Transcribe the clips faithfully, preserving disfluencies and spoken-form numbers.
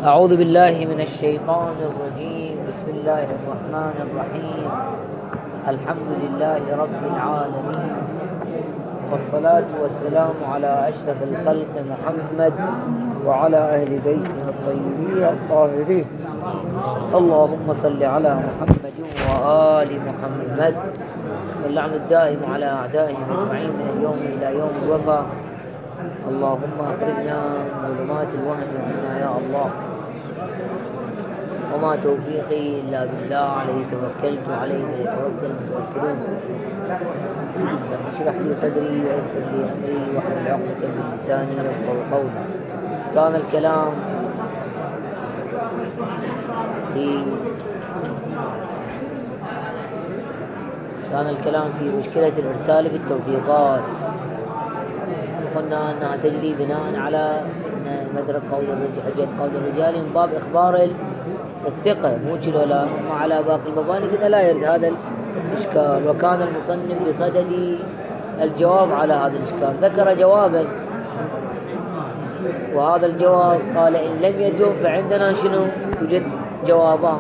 أعوذ بالله من الشيطان الرجيم. بسم الله الرحمن الرحيم. الحمد لله رب العالمين، والصلاة والسلام على أشرف الخلق محمد وعلى أهل بيته الطيبين الطاهرين. اللهم صل على محمد وآل محمد، واللعن الدائم على أعدائهم أجمعين من اليوم إلى يوم الوفاة. اللهم أخرجنا من ظلمات الوهم عنا يا الله، وما توفيقي إلا بالله، عليه توكلت وعليه فليتوكل المتوكلون. رب اشرح لي صدري ويسر لي أمري واحلل عقدة من لساني يفقهوا قولي. كان الكلام في كان الكلام في مشكلة الإرسال في التوثيقات. قلنا أنها تجري بناء على مدرك قول الرجال، حجة قول الرجال من باب إخبار الثقة، مو كذا ولا ما على باقي المباني كذا لا يرد هذا الإشكال. وكان المصنف بصدد الجواب على هذا الإشكال، ذكر جوابا، وهذا الجواب قال إن لم يتم فعندنا شنو؟ يوجد جوابان.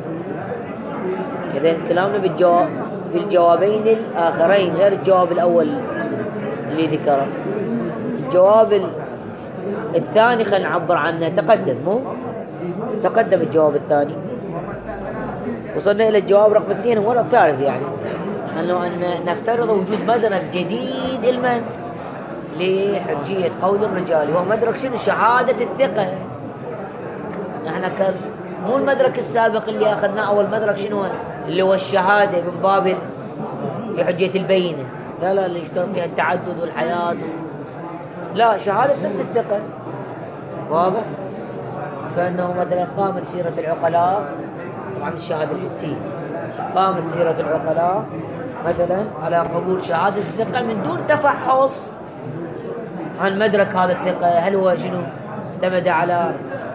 إذن كلامنا بالجواب في الجوابين الآخرين غير الجواب الأول اللي ذكره. الجواب الثاني خلينا نعبر عنه، تقدم مو تقدم الجواب الثاني، وصلنا إلى الجواب رقم اثنين هو الثالث، يعني أنه أن نفترض وجود مدرك جديد علما لحجية قول الرجال، وهو مدرك شنو؟ شهادة الثقة. نحن كان مو المدرك السابق اللي أخذناه، أول مدرك شنو اللي هو الشهادة من باب حجية البينة، لا لا اللي يشترط بها التعدد والحياة، لا شهادة نفس الثقة. واضح؟ فإنه مثلا قامت سيرة العقلاء، طبعا الشهادة الحسية، قامت سيرة العقلاء مثلا على قبول شهادة الثقة من دون تفحص عن مدرك هذا الثقة، هل هو شنو؟ اعتمد على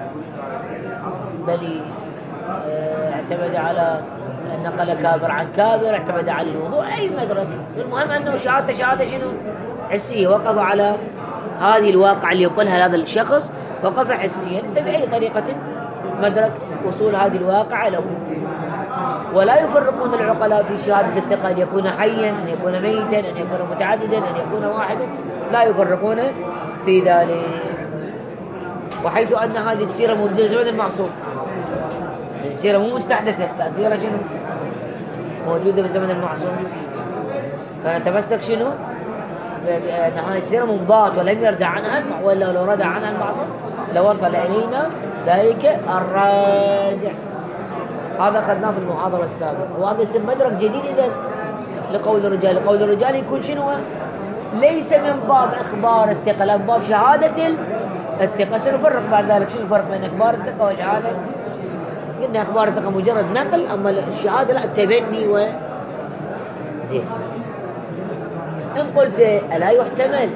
بل اعتمد على نقل كابر عن كابر، اعتمد على الوضوء، أي مدرك، المهم أنه شهادة شهادة شنو؟ حسية، وقف على هذه الواقع اللي يقولها هذا الشخص، وقف حسيا، ليس بأي طريقة مدرك وصول هذه الواقع له. ولا يفرقون العقلاء في شهادة الثقة أن يكون حيا، أن يكون ميتا، أن يكون متعددا، أن يكون واحدا، لا يفرقون في ذلك. وحيث أن هذه السيرة موجودة في زمن المعصوم، السيرة مو مستحدثة، لا سيرة شنو؟ موجودة في زمن المعصوم، فنتمسك شنو؟ بأن هذه السيرة منضبط ولم يردع عنها، ولا لو ردع عنها المعصوم لوصل إلينا ذلك الرادع. هذا أخذناه في المحاضرة السابقة، وهذا يصير مدرك جديد إذن لقول الرجال. لقول الرجال يكون شنو؟ ليس من باب إخبار الثقة، لا من باب شهادة الثقة. سنفرق بعد ذلك شنو الفرق بين إخبار الثقة وشهادة. قلنا إخبار الثقة مجرد نقل، أما الشهادة لا، التبني و زين. إن قلت ألا يحتمل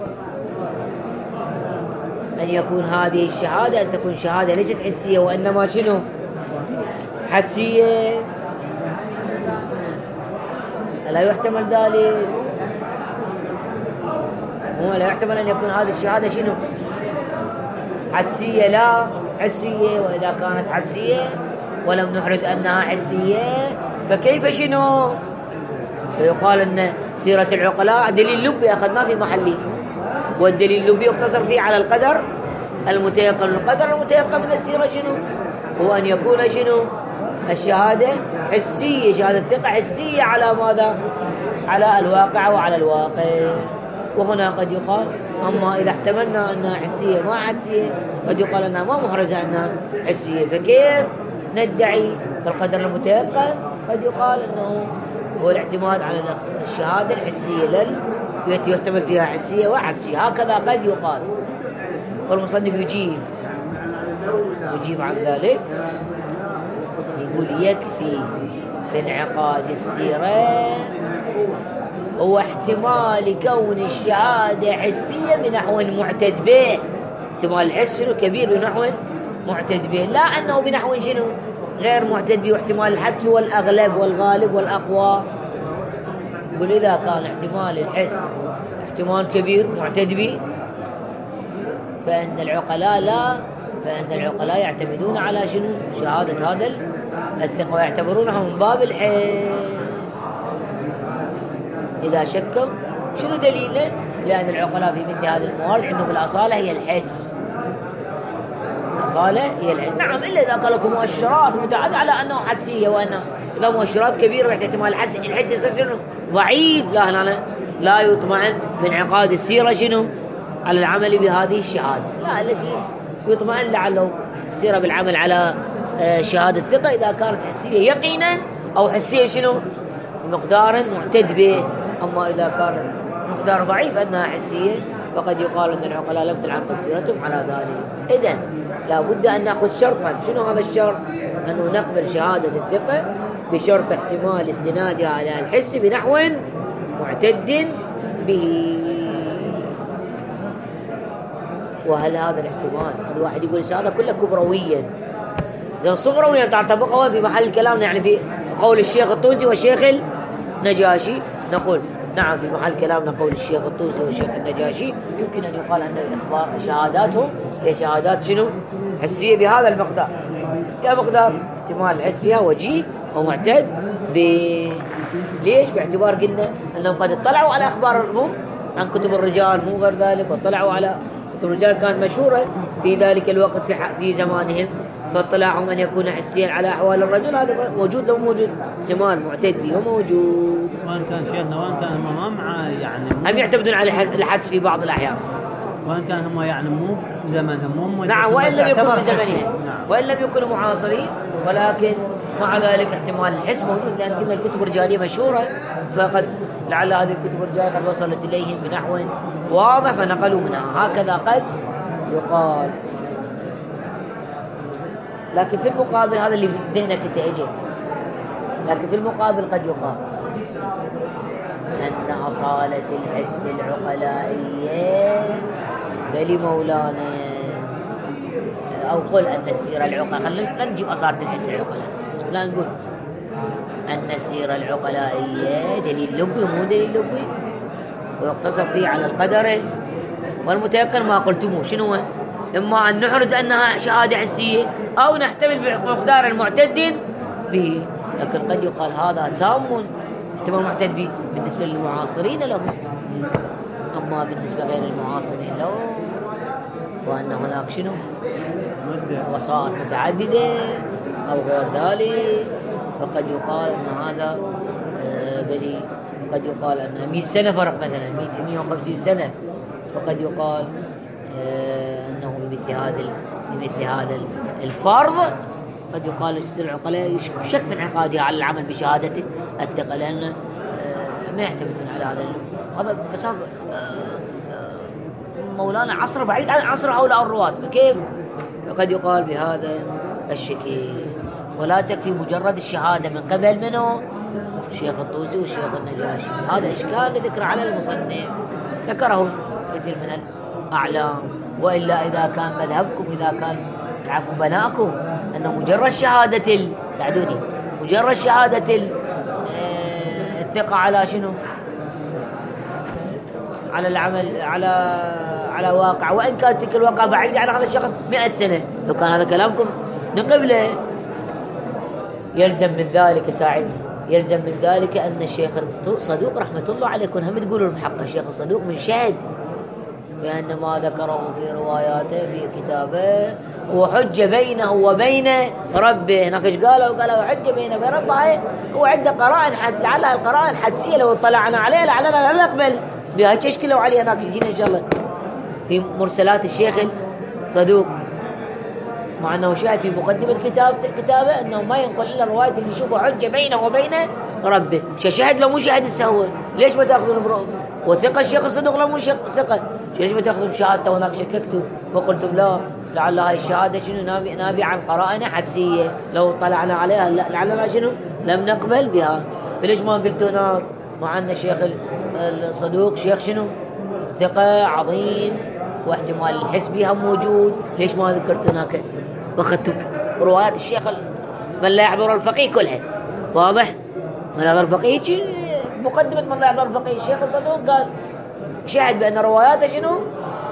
أن يكون هذه الشهادة أن تكون شهادة ليست حسية وإنما شنو؟ حدسية؟ ألا يحتمل ذلك؟ مو لا يحتمل أن يكون هذه الشهادة شنو؟ حدسية لا حسية، وإذا كانت حدسية ولم نحرز أنها حسية فكيف شنو؟ فيقال أن سيرة العقلاء دليل لبي أخذناه في محله، والدليل اللبي يقتصر فيه على القدر المتيقن. القدر المتيقن من السيرة شنو؟ هو أن يكون شنو؟ الشهادة حسية، شهادة ثقة حسية على ماذا؟ على الواقع وعلى الواقع. وهنا قد يقال أما إذا احتملنا أنها حسية ما حسية، قد يقال أنها ما محرزة أنها حسية، فكيف ندعي بالقدر المتيقن؟ قد يقال أنه هو الاعتماد على الشهادة الحسية التي يحتمل فيها حسية وحدسية، هكذا قد يقال. والمصنف يجيب يجيب عن ذلك، يقول يكفي في انعقاد السيرة هو احتمال كون الشهادة حسية بنحو معتد به. احتمال الحس شنو؟ كبير بنحو معتد به، لا أنه بنحو شنو؟ غير معتد به. واحتمال الحدس هو الأغلب والغالب والأقوى. يقول إذا كان احتمال الحس احتمال كبير معتد به، فإن العقلاء لا فإن العقلاء يعتمدون على شنو؟ شهادة هذا الثقة ويعتبرونها من باب الحس. إذا شكوا شنو دليله؟ لأن العقلاء في مثل هذه الموارد عندهم الأصالة هي الحس. الأصالة هي الحس. نعم، إلا إذا قال لكم مؤشرات متعددة على أنه حدسية، وأنه إذا مؤشرات كبيرة بحيث احتمال الحس الحس يصير شنو؟ ضعيف. لا لا لا يطمئن بانعقاد السيرة شنو؟ على العمل بهذه الشهادة. لا، التي يطمئن لعله السيرة بالعمل على شهادة ثقة إذا كانت حسية يقينا، أو حسية شنو؟ مقدار معتد به. أما إذا كانت مقدار ضعيف أنها حسية فقد يقال أن العقلاء لم تنعقد سيرتهم على ذلك. إذن لا بد أن نأخذ شرطا. شنو هذا الشرط؟ أنه نقبل شهادة الثقة بشرط احتمال استنادها على الحس بنحو معتد به. وهل هذا الاحتمال الواحد يقول هذا كله كبرويا زين صغرويا تعتبقه في محل كلامنا، يعني في قول الشيخ الطوسي والشيخ النجاشي؟ نقول نعم في محل كلامنا قول الشيخ الطوسي والشيخ النجاشي يمكن أن يقال أن الإخبار شهاداتهم هي شهادات شنو؟ حسية بهذا المقدار، يا مقدار احتمال الحس فيها وجيه ومعتد ب... ليش؟ باعتبار قلنا أنهم قد اطلعوا على أخبار مو عن كتب الرجال مو غير ذلك، واطلعوا على كتب الرجال كانت مشهورة في ذلك الوقت في, في زمانهم، فاطلاعهم أن يكون حسيا على أحوال الرجل هذا موجود لو موجود، احتمال معتد به موجود. وإن كان شيخنا وإن كان هم مع يعني هم يعتمدون على الحدس في بعض الأحيان، وإن كان هم يعني مو زمنهم مو نعم، وإن لم يكونوا بزمنهم، وإن لم يكونوا معاصرين، ولكن مع ذلك احتمال الحس موجود، لأن قلنا الكتب الرجالية مشهورة، فقد لعل هذه الكتب الرجالية قد وصلت إليهم بنحو واضح فنقلوا منها، هكذا قد يقال. لكن في المقابل هذا اللي ذهنك انت اجى، لكن في المقابل قد يقال أن أصالة الحس العقلائية بل مولانا، أو قل أن السيرة العقلائية، لا نجيب أصالة الحس العقلائية، لا نقول أن السيرة العقلائية دليل لبي ومو دليل لبي، ويقتصر فيه على القدر والمتيقن ما قلتموه. شنو هو؟ إما أن نحرز أنها شهادة حسية أو نحتمل بمقدار معتد به، لكن قد يقال هذا تام احتمال معتد به بالنسبة للمعاصرين له، أما بالنسبة غير المعاصرين له وأن هناك شنو وسائط متعددة أو غير ذلك، فقد يقال أن هذا بلي قد يقال أن مئة سنة فرق، مثلا مئة وخمسين سنة، فقد يقال أنه بمثل هذا بمثل هذا الفرض قد يقال السيرة العقلائية يشك في انعقادها على العمل بشهادته الثقة، لأن ما يعتمدون على هذا. هذا بس مولانا عصر بعيد عن عصر هؤلاء الرواة، فكيف قد يقال بهذا الشكل؟ ولا تكفي مجرد الشهادة من قبل منه الشيخ الطوسي والشيخ النجاشي. هذا إشكال ذكر على المصنف ذكره كثير من الأعلام. وإلا إذا كان مذهبكم، إذا كان العفو بناءكم أنه مجرد شهادة ال... ساعدوني مجرد شهادة ال... الثقة على شنو؟ على العمل على على واقع، وإن كانت تلك الواقع بعيدة عن هذا الشخص مئة سنة، لو كان هذا كلامكم نقبله، يلزم من ذلك ساعدني يلزم من ذلك أن الشيخ صدوق رحمة الله عليه كن هم تقولوا بحق الشيخ الصدوق من شهد بأن ما ذكره في رواياته في كتابه هو حجة بينه وبين ربه. هناك ايش قالوا؟ قالوا حجة بينه وبين ربه، هو عنده قرائن حد، لعلها القرائن الحدسية لو اطلعنا عليها لعلنا لا نقبل بها. تشكلوا عليه هناك يجينا إن شاء الله في مرسلات الشيخ الصدوق، مع أنه شاهد في مقدمة كتاب كتابه أنه ما ينقل إلا الرواية اللي يشوفه حجة بينه وبين ربه. شاهد لو مو شاهد السهول ليش ما تأخذون برؤ؟ وثقة الشيخ الصدوق لو مو ثقة ليش ما تأخذون بشهادته؟ وهناك شككتوا وقلتم لا لعل هاي الشهادة شنو نابع نابع عن قرائن حدسية لو طلعنا عليها لعلنا شنو لم نقبل بها. فليش ما قلتوا هناك مع أن الشيخ الصدوق شيخ شنو ثقة عظيم واحتمال الحس بها موجود، ليش ما ذكرت هناك واخذتوا روايات الشيخ من لا يحضر الفقيه كلها؟ واضح؟ من لا يحضر الفقيه مقدمة من لا يحضر الفقيه الشيخ الصدوق قال شاهد بأن رواياته شنو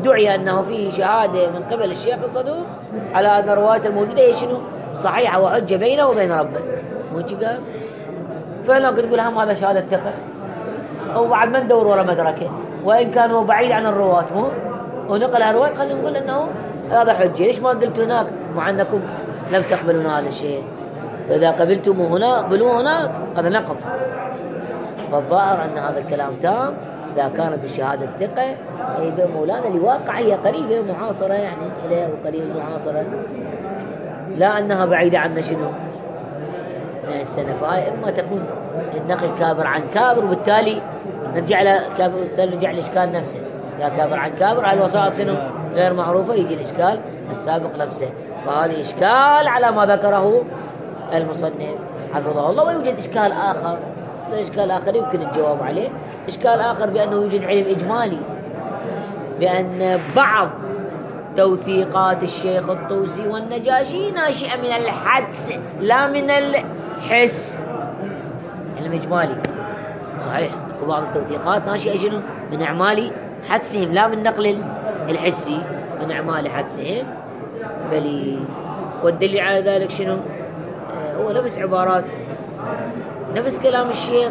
ادعي أنه فيه شهادة من قبل الشيخ الصدوق على أن الروايات الموجودة هي شنو صحيحة وحجة بينه وبين ربه، مو قال؟ فلو كنت تقول هم هذا شهادة ثقة، أو بعد ما ندور ورا مدركه وإن كان هو بعيد عن الرواة مو ونقل الرواية، خلينا نقول أنه هذا حجة. ليش ما قلت هناك مع أنكم لم تقبلون هذا الشيء؟ إذا قبلتم هنا اقبلوه هناك، هذا نقض. فالظاهر أن هذا الكلام تام إذا كانت الشهادة ثقة يبقى مولانا لواقع هي قريبة معاصرة يعني إليه وقريبة معاصرة، لا أنها بعيدة عنا شنو من السنة. فهي إما تكون النقل كابر عن كابر وبالتالي نرجع إلى كابر، وبالتالي نرجع الإشكال نفسه. إذا كابر عن كابر على الوسائط شنو غير معروفة يجي الإشكال السابق نفسه. فهذه إشكال على ما ذكره المصنف حفظه الله. ويوجد إشكال آخر، الإشكال الآخر يمكن الجواب عليه. إشكال آخر بأنه يوجد علم إجمالي بأن بعض توثيقات الشيخ الطوسي والنجاشي ناشئة من الحدس لا من الحس. علم إجمالي صحيح، بعض التوثيقات ناشئة شنو من إعمال حدسهم لا من نقل الحسي، من إعمال حدسهم. بل والدليل على ذلك شنو؟ آه هو نفس عبارات نفس كلام الشيخ،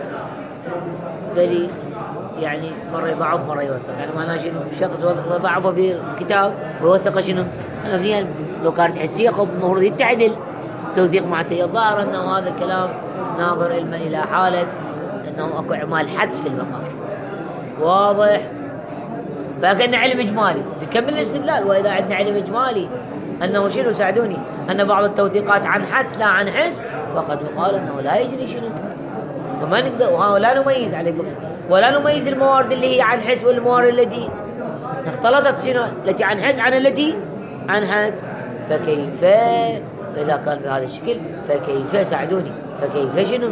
بل يعني مرة يضعف مرة يوثق. يعني معناه شنو؟ شخص ضعف في كتاب ويوثق شنو؟ مبنية لو كانت حسية خب المفروض يتعدل توثيق مع الظاهر أنه هذا الكلام ناظر علما إلى حالة أنه أكو إعمال حدس في المقام واضح. فكأن علم إجمالي تكمل الاستدلال. وإذا عندنا علم إجمالي أنه شنو ساعدوني أن بعض التوثيقات عن حدس لا عن حس، فقد يقال أنه لا يجري شنو، وما نقدر ولا نميز عليكم ولا نميز الموارد اللي هي عن حس والموارد التي اختلطت شنو التي عن حس عن التي عن حدس. فكيف إذا كان بهذا الشكل فكيف ساعدوني فكيف شنو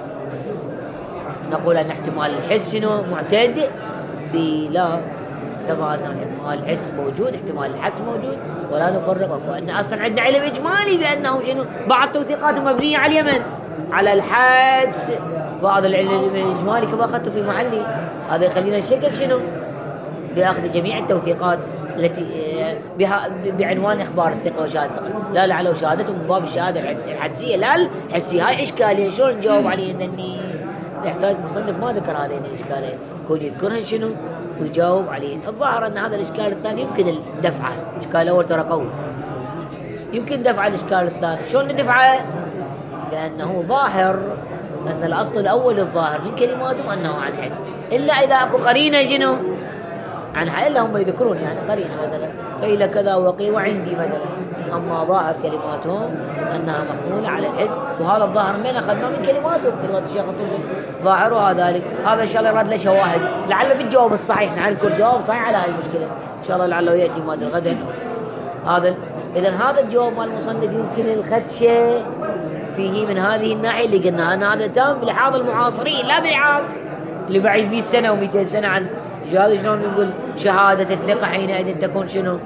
نقول أن احتمال الحس شنو معتد بلا، كما أن احتمال الحس موجود احتمال الحدس موجود ولا نفرق. وأن أصلا عندنا علم إجمالي بأنه شنو بعض التوثيقات مبنية على اليمن على الحدس. فهذا العلم الإجمالي كما أخذته في محلي هذا يخلينا نشكك شنو بأخذ جميع التوثيقات التي بها بعنوان إخبار الثقة وشهادة الثقة، لا لعله شهادته من باب الشهادة الحدسية لا الحسية. هاي إشكالية شلون نجاوب عليه؟ إنني يحتاج مصنف ما ذكر هذين الإشكالين كون يذكرهن شنو ويجاوب عليه. الظاهر أن هذا الإشكال الثاني يمكن الدفعة. الإشكال الأول ترى قوي، يمكن دفع الإشكال الثاني. شلون ندفعه؟ لأنه ظاهر أن الأصل الأول الظاهر من كلماتهم أنه عن حس، إلا إذا أكو قرينة شنو عن حس، إلا هم يذكرون يعني قرينة مثلا قيل كذا وقيل وعندي مثلا. أما ظاهر كلماتهم أنها محمولة على الحس، وهذا الظاهر من أخذنا من كلماتهم كلمات الشيخ الطوسي ظاهرها ذلك. هذا إن شاء الله يراد له شواهد لعل في الجواب الصحيح نذكر جواب صحيح على هذه المشكلة إن شاء الله لعله يأتي مادة غدا هذا. إذن هذا الجواب مال المصنف يمكن الخدشة فيه من هذه الناحية اللي قلنا أن هذا تام بلحاظ المعاصرين لا بلحاظ اللي بعيد مئة سنة ومئتين سنة عن هذا. شلون نقول شهادة الثقة حينئذ تكون شنو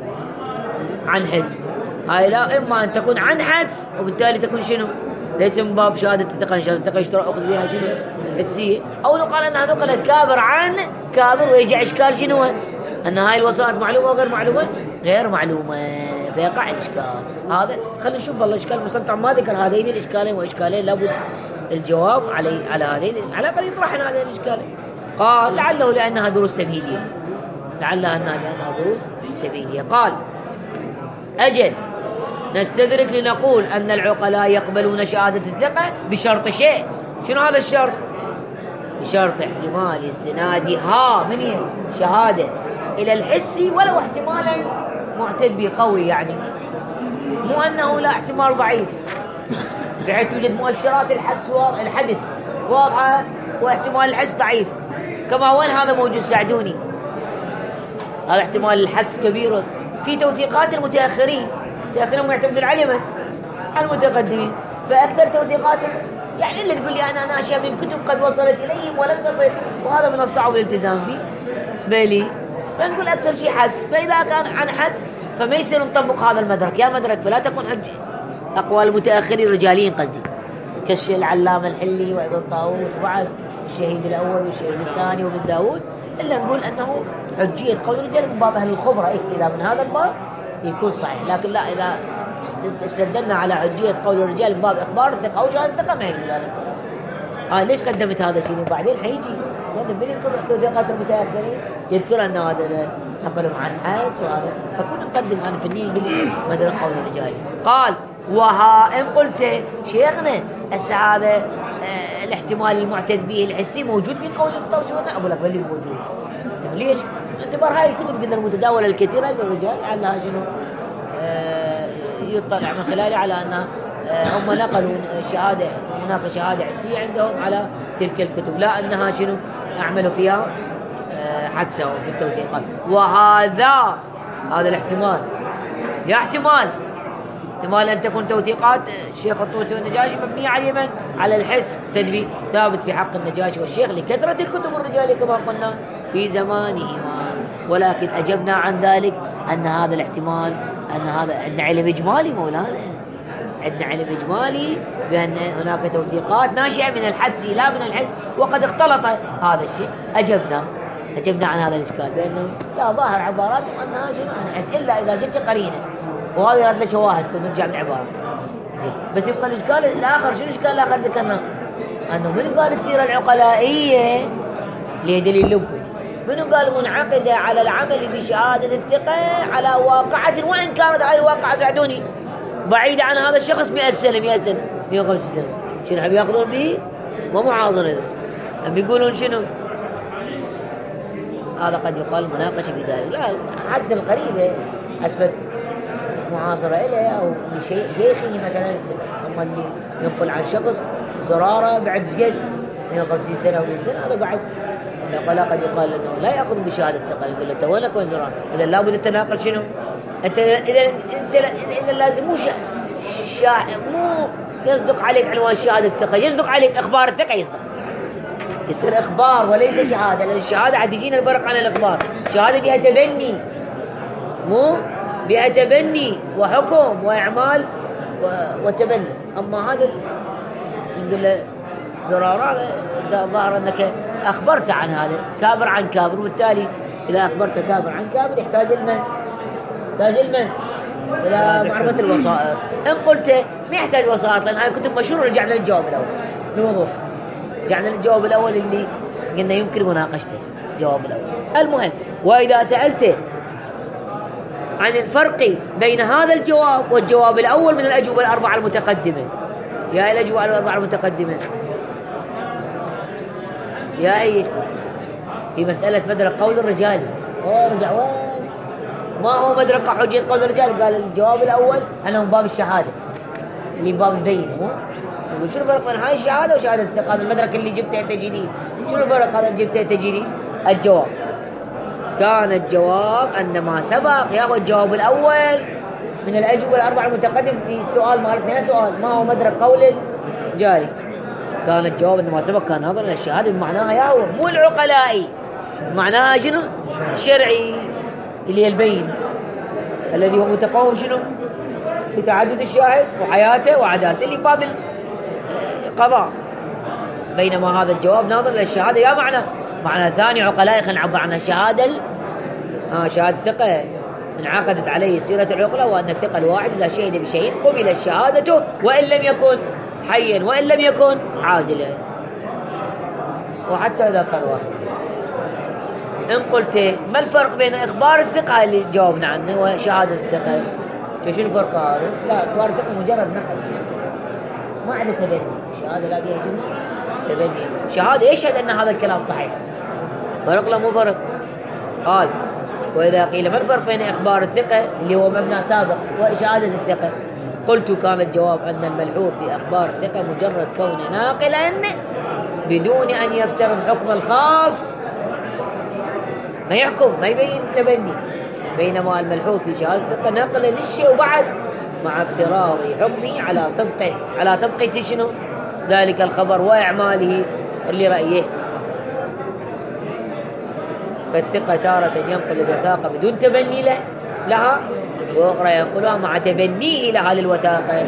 عن حس؟ هاي لا، إما أن تكون عن حدس وبالتالي تكون شنو ليس من باب شهادة الثقة. شهادة الثقة يشترى أخذ بها شنو الحسية، أو نقال أنها نقلت كابر عن كابر ويجي إشكال شنو أن هاي الوسائط معلومة وغير معلومة غير معلومة فيقع الإشكال هذا. خلينا نشوف والله إشكال المستنطع ما ذكر هذين الإشكالين وإشكالين لابد الجواب علي على هذين على الأقل يطرحنا هذين الإشكالين. قال لعله لأنها دروس تمهيدية، لعلها أنها لأنها دروس تمهيدية. قال أجل نستدرك لنقول أن العقلاء يقبلون شهادة الثقة بشرط شيء. شنو هذا الشرط؟ بشرط احتمال استنادها من شهادة إلى الحسي ولو احتمالا معتد به قوي، يعني مو أنه لا احتمال ضعيف بحيث توجد مؤشرات الحدث الحدث واضحة واحتمال الحدث ضعيف. كما وين هذا موجود ساعدوني؟ هذا احتمال الحدث كبير في توثيقات المتأخرين. المتأخرين يعتمدون على اليمن على المتقدمين، فأكثر توثيقاتهم يعني إلا تقول لي أنا ناشئ من كتب قد وصلت إليهم ولم تصل، وهذا من الصعب الالتزام به بلي. فنقول أكثر شيء حدث، فإذا كان عن حدث فما يصير نطبق هذا المدرك يا مدرك، فلا تكون حجة. أقوال المتأخرين رجاليين قصدي كالشيء العلامة الحلي وابن طاووس وبعد الشهيد الأول والشهيد الثاني وابن داود إلا نقول أنه حجية قول الرجال من باب أهل الخبرة. إيه إذا من هذا الباب يكون صحيح، لكن لا إذا استدلنا على حجية قول الرجال من باب إخبار الثقة أو شهادة الثقة ما يجوز هذا الكلام. آه ليش قدمت هذا الشيء؟ وبعدين حيجي صدق بنذكر توثيقات المتأخرين يذكر أن هذا نقلوا عن حاس وهذا، فكنا نقدم أنا في النية نقول مدرك قول الرجال. قال وها إن قلت شيخنا هسه هذا آه الاحتمال المعتد به الحسي موجود في قول الطوس والنقل، أقول لك بل موجود. ليش؟ اعتبار هاي الكتب قلنا المتداولة الكثيرة للرجال على شنو آه يطلع من خلالها على أنها آه هم نقلوا شهادة، هناك شهادة حسية عندهم على تلك الكتب، لا أنها شنو أعملوا فيها آه حدسهم في التوثيقات. وهذا هذا الاحتمال يا احتمال احتمال أن تكون توثيقات الشيخ الطوسي والنجاشي مبنية على من؟ على الحس تدبي ثابت في حق النجاشي والشيخ لكثرة الكتب الرجالية كما قلنا في زمانهما. ولكن أجبنا عن ذلك أن هذا الاحتمال أن هذا عندنا علم إجمالي مولانا، عندنا علم إجمالي بأن هناك توثيقات ناشئة من الحدس لا من الحس، وقد اختلط هذا الشيء. أجبنا أجبنا عن هذا الإشكال بأنه لا ظاهر عباراتهم أنها شنو عن حس إلا إذا جت قرينة، وهذه رد شواهد كنا نرجع من عبارة زين. بس يبقى الإشكال الآخر شنو الإشكال الآخر ذكرنا أنه من قال السيرة العقلائية لدليل لبي، منو قال منعقدة على العمل بشهادة الثقة على واقعة وإن كانت هاي الواقعة ساعدوني بعيدة عن هذا الشخص مئة سنة مئة سنة مئة وخمسين سنة. شنو حبي يأخذون به ومعاصرة هم يقولون شنو هذا قد يقال مناقشة بذلك. لا حتى القريبة حسبت معاصرة إليه أو لشيخه مثلا هم اللي ينقل عن شخص زرارة بعد زيد مئة وخمسين سنة أو مئة سنة، هذا بعد النقلاء قد يقال أنه لا يأخذ بشهادة الثقة، يقول له وينك وين زرارة؟ إذا لابد التناقل شنو؟ أنت إذا إذا إذا لازم مو شا شا مو يصدق عليك عنوان شهادة الثقة، يصدق عليك إخبار الثقة، يصدق يصير إخبار وليس شهادة، لأن الشهادة عاد يجينا الفرق عن الإخبار. شهادة بها تبني مو بها تبني وحكم وإعمال وتبني. أما هذا يقول له زرارة ظاهر أنك أخبرت عن هذا كابر عن كابر، وبالتالي إذا أخبرت كابر عن كابر يحتاج المن يحتاج المن إلى معرفة الوسائط. إن قلت ما يحتاج وسائط لأن هذه كتب مشهورة، رجعنا للجواب الأول بوضوح، رجعنا للجواب الأول اللي قلنا يمكن مناقشته الجواب الأول. المهم وإذا سألت عن الفرق بين هذا الجواب والجواب الأول من الأجوبة الأربعة المتقدمة، يا الأجوبة الأربعة المتقدمة يا أي في مسألة مدرك قول الرجال، أوه رجع وين ما هو مدرك حجية قول الرجال؟ قال الجواب الأول أنه من باب الشهادة اللي باب البينة. مو يقول شنو الفرق بين هاي الشهادة وشهادة الثقة؟ المدرك اللي جبته أنت جديد، شنو الفرق هذا اللي جبته أنت جديد؟ الجواب كان الجواب أن ما سبق ياخذ الجواب الأول من الأجوبة الأربعة المتقدم في السؤال مالتنا سؤال ما هو مدرك قول الجاري، كان الجواب أن ما سبق كان نظرا للشهادة بمعناها ياهو مو العقلائي، معناها شنو؟ شرعي اللي البين الذي هو متقوم شنو؟ بتعدد الشاهد وحياته وعدالته اللي باب القضاء. بينما هذا الجواب ناظر للشهادة يا معنى معنى ثاني عقلائي. خلينا نعبر عنها شهادة آه شهادة ثقة انعقدت عليه سيرة العقلة، وأن الثقة الواحد إذا شهد بشيء قبل شهادته وإن لم يكن حيا وإن لم يكن عادلا، وحتى إذا كان واحد. إن قلت ما الفرق بين إخبار الثقة اللي جاوبنا عنه وشهادة الثقة؟ شو الفرق هذا؟ لا إخبار الثقة مجرد نقل ما عدا تبني، شهادة لا بيها شنو؟ تبني. شهادة يشهد أن هذا الكلام صحيح، فرق لا مو فرق. قال وإذا قيل ما الفرق بين إخبار الثقة اللي هو مبنى سابق وشهادة الثقة؟ قلت كان الجواب أن الملحوظ في أخبار الثقة مجرد كونه ناقلا بدون أن يفترض حكم الخاص، ما يحكم ما يبين تبني، بينما الملحوظ في شهادة الثقة نقلا للشيء وبعد مع افتراض حكمه على طبقه على طبقة شنو ذلك الخبر وإعماله اللي رأيه. فالثقة تارة ينقل الوثاقة بدون تبني له لها، وأخرى ينقلها مع تبنيه لها للوثاقة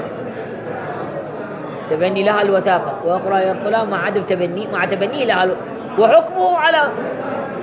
تبني لها الوثاقة، وأخرى ينقلها مع عدم تبني مع تبنيه لها، وحكمه على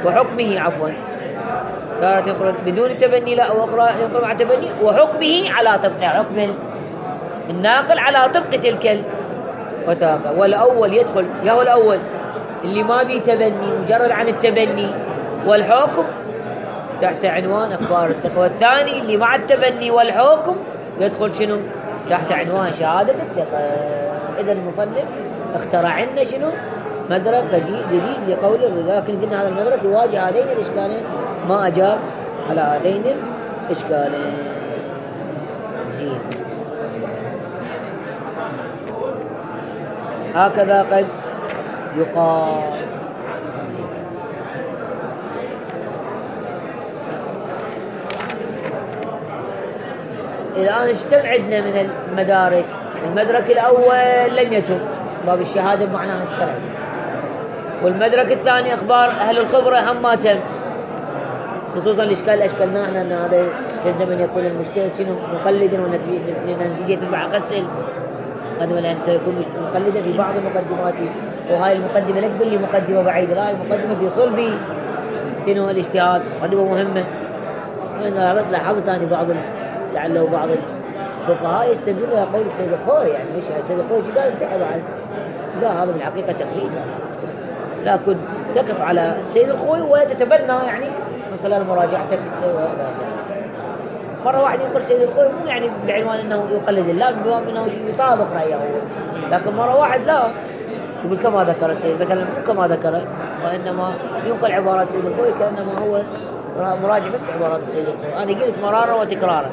وحكمه عفوا تارة ينقل بدون التبني لا وأخرى ينقل مع التبني وحكمه على طبق حكم الناقل على طبق تلك الوثاقة. والأول يدخل يا هو الأول اللي ما بيه تبني مجرد عن التبني والحكم تحت عنوان أخبار الثقة، والثاني اللي مع التبني والحكم يدخل شنو تحت عنوان شهادة الثقة. إذا المصنف اخترع لنا شنو مدرك جديد لقول الرجال، لكن قلنا هذا المدرك يواجه هذين الإشكالين ما أجاب على هذين الإشكالين. زين هكذا قد يقال. زين الآن استبعدنا من المدارك. المدرك الأول لم يتم باب الشهادة بمعناها الشرعي، والمدرك الثاني أخبار أهل الخبرة هم ما تم، خصوصا الإشكال اللي أشكلناه احنا أن هذا يلزم أن يكون المجتهد شنو مقلدا ونتيجة تبع غسل قد ولا سيكون مقلدا في بعض المقدمات. وهاي المقدمة لا تقول لي مقدمة بعيدة، لا، المقدمة في صلب شنو الاجتهاد، مقدمة مهمة. أنا لاحظت أنا بعض لعله بعض الفقهاء يستدلون على قول السيد الخوي، يعني مش السيد الخوي قال انتهى بعد، لا هذا بالحقيقة تقليد، لكن تقف على السيد الخوي وتتبنى يعني من خلال مراجعتك. مرة واحد يقول السيد الخوي مو يعني بعنوان انه يقلد الله، بعنوان انه يطابق رأيه، لكن مرة واحد لا يقول كما ذكر السيد، مثلا مو كما ذكره، وإنما ينقل عبارات السيد الخوي كأنما هو مراجع بس عبارات السيد الخوي. أنا قلت مرارا وتكرارا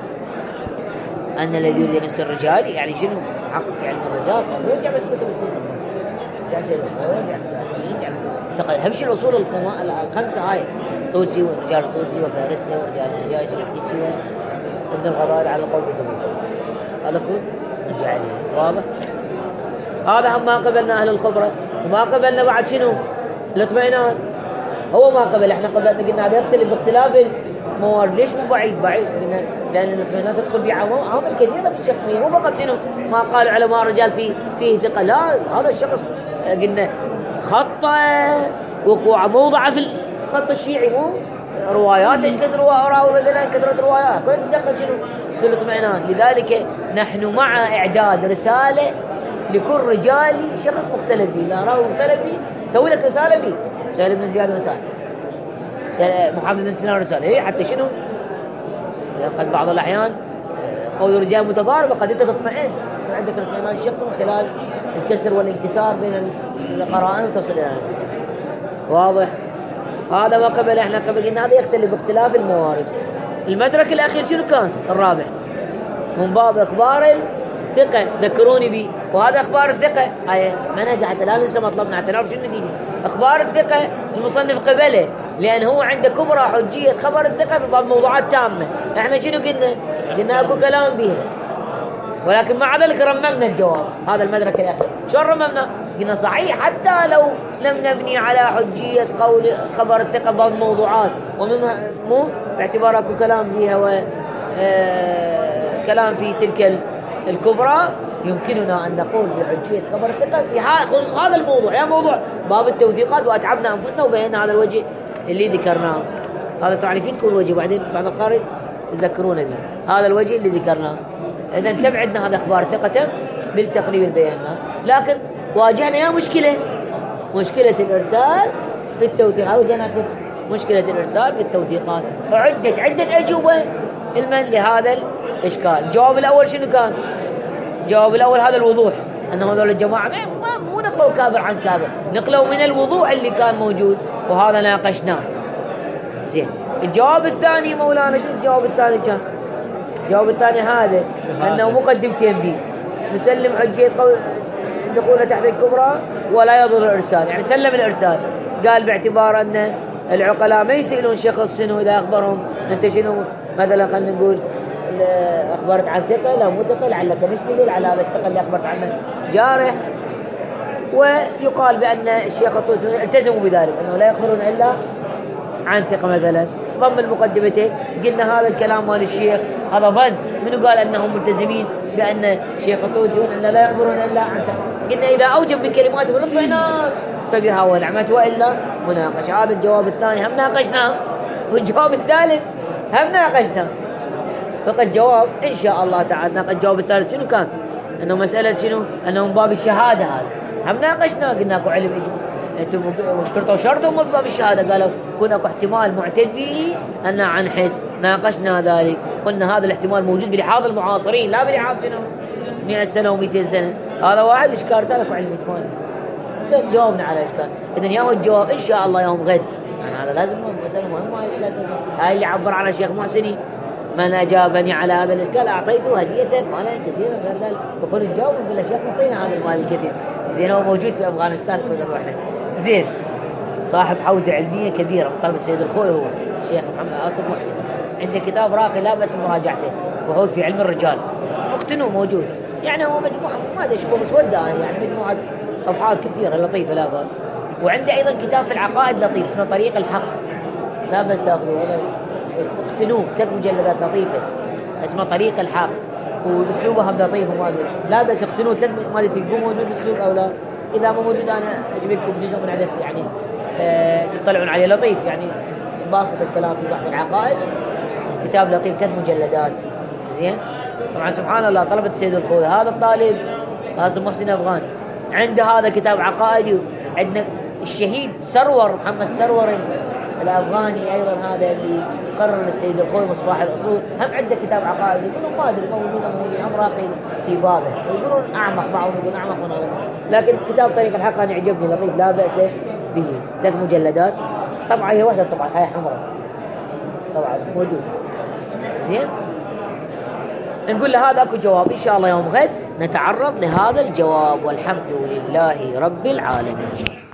أن الذي يريد نفس الرجال يعني شنو حق في علم الرجال، يرجع بس كتب السيد الخوي، يرجع السيد الخوي يرجع يرجع همش الأصول الخمسة هاي، طوسي ورجال طوسي وفارسي ورجال النجاشي والحديثي وابن الغضائر على القول بتبوك، هذا كله نرجع عليه. واضح؟ هذا هم ما قبلنا أهل الخبرة، وما قبلنا بعد شنو الاطمئنان. هو ما قبل، احنا قبلنا قلنا هذا يختلف باختلاف الموارد. ليش مو بعيد؟ بعيد قلنا لأن الاطمئنان تدخل بعوامل كثيرة في الشخصية، مو فقط شنو ما قال علماء الرجال في فيه ثقة، لا، هذا الشخص قلنا خطه وقوع موضعه في الخط الشيعي، مو روايات ايش قد رواه مثلا كثرة روايات كل تدخل شنو في الاطمئنان. لذلك نحن مع إعداد رسالة لكل رجال شخص مختلف فيه، لا راوي مختلف فيه سوي لك رسالة به، سهل بن زياد رسالة، محمد بن سنان رسالة، هي حتى شنو قد بعض الأحيان قول الرجال متضاربة قد أنت تطمئن، يصير عندك اطمئنان الشخص من خلال الكسر والانكسار بين القرائن وتصل إلى النتيجة. واضح؟ هذا ما قبل، احنا قبل قلنا هذا يختلف باختلاف الموارد. المدرك الأخير شنو كان؟ الرابع من باب إخبار الثقة، ذكروني به، وهذا أخبار الثقة هاي منهج حتى لا ننسى مطلبنا حتى نعرف شنو النتيجة. أخبار الثقة المصنف قبله لأن هو عنده كبرى حجية خبر الثقة في باب موضوعات تامة. احنا شنو قلنا؟ قلنا أكو كلام بها، ولكن مع ذلك رممنا الجواب. هذا المدرك الأخير شو رممنا؟ قلنا صحيح حتى لو لم نبني على حجية قول خبر الثقة باب موضوعات ومما مو باعتبار أكو كلام بها وكلام في تلك الكبرى، يمكننا أن نقول في حجية خبر الثقة في خصوص هذا الموضوع، يا موضوع باب التوثيقات، وأتعبنا أنفسنا وبينا هذا الوجه اللي ذكرناه. هذا تعرفين كل وجه بعدين بعد القارئ تذكرون به، هذا الوجه اللي ذكرناه. إذا تبعدنا هذا أخبار ثقة بالتقريب البيانات، لكن واجهنا يا مشكلة مشكلة الإرسال في التوثيقات، واجهنا مشكلة الإرسال في التوثيقات، وعدت عدة أجوبة المن لهذا الإشكال. الجواب الأول شنو كان؟ الجواب الأول هذا الوضوح، أنه هذول الجماعة مو نقلوا كابر عن كابر، نقلوا من الوضوح اللي كان موجود، وهذا ناقشناه. زين، الجواب الثاني مولانا شنو الجواب الثاني كان؟ الجواب الثاني هذا أنه مقدمتين به، نسلم حجية دخوله تحت الكبرى ولا يضر الإرسال، يعني سلم الإرسال، قال باعتبار أن العقلاء ما يسألون شخص شنو إذا أخبرهم أنت شنو، مثلا خلينا نقول أخبرت عن ثقة لا مو ثقة لعلك مشتمل على هذا الثقة اللي أخبرت عنه جارح، ويقال بأن الشيخ الطوسي التزموا بذلك أنه لا يخبرون إلا عن ثقة مثلا، ضم المقدمتين. قلنا هذا الكلام مال الشيخ هذا ظن، منو قال انهم ملتزمين بان شيخ الطوسي وان لا يخبرون الا عن تحقيق؟ قلنا اذا اوجب بكلماته ونطمئنان فبها ونعمت، والا مناقشه. هذا الجواب الثاني هم ناقشناه، والجواب الثالث هم ناقشناه. فقد جواب ان شاء الله تعالى. ناقش الجواب الثالث شنو كان؟ انه مساله شنو؟ انه من باب الشهاده. هذا هم ناقشناه، قلنا اكو علم اجماع. انتم اشترطوا شرطهم من باب الشهاده، قالوا كون اكو احتمال معتد به انه عن حس. ناقشنا ذلك، قلنا هذا الاحتمال موجود بلحاظ المعاصرين لا بلحاظ شنو مئة سنه ومئتين سنه. هذا واحد اشكال ثالث علم اجمالي. جاوبنا على اشكال. اذا ياهو الجواب ان شاء الله يوم غد. يعني هذا لازم مساله مهمه. هاي اللي عبر عنها الشيخ محسني، من اجابني على هذا الاشكال اعطيته هديه مالا كثيره غير ذلك. فكل نجاوب نقول له شيخ اعطينا هذا المال الكثير. زين هو موجود في افغانستان كنا نروح له. زين صاحب حوزه علميه كبيره طلب السيد الخوي، هو الشيخ محمد عاصم محسن، عنده كتاب راقي لا بس مراجعته، وهو في علم الرجال مختنو موجود. يعني هو مجموعه ما ادري شو مسوده، يعني مجموعه ابحاث كثيره لطيفه لا باس. وعنده ايضا كتاب في العقائد لطيف اسمه طريق الحق، لا بس تاخذوه هذا استقتنوه، ثلاث مجلدات لطيفه اسمه طريق الحق، واسلوبه هم لطيف وما ادري لا بس اقتنوه. ثلاث ما ادري تلقوه موجود في السوق او لا. اذا ما موجود انا اجيب لكم جزء من عدد يعني أه تطلعون عليه، لطيف يعني باسط الكلام في بعض العقائد. كتاب لطيف ثلاث مجلدات. زين طبعا سبحان الله طلبة السيد الخوي هذا الطالب هذا محسن افغاني عنده هذا كتاب عقائدي. عندنا الشهيد سرور محمد سرور الافغاني ايضا هذا اللي قرر السيد الخوي مصباح الاصول، هم عنده كتاب عقائدي. يقولون ما ادري موجود ام موجود، هم راقي في بابه. يقولون اعمق، بعضهم يقولون اعمق من هذا، لكن كتاب طريق الحق انا عجبني لطيف لا باس به. ثلاث مجلدات طبعا هي واحده طبعا هاي حمراء طبعا موجوده. زين نقول له هذا اكو جواب ان شاء الله يوم غد نتعرض لهذا الجواب، والحمد لله رب العالمين.